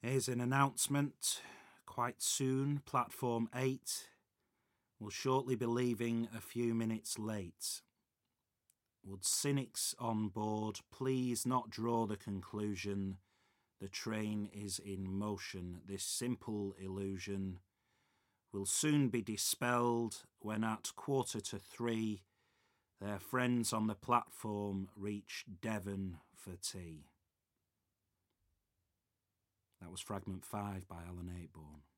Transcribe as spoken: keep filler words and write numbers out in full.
Here's an announcement. Quite soon, Platform eight will shortly be leaving a few minutes late. Would cynics on board please not draw the conclusion the train is in motion? This simple illusion will soon be dispelled when at quarter to three their friends on the platform reach Devon for tea. That was Fragment five by Alan Ayckbourn.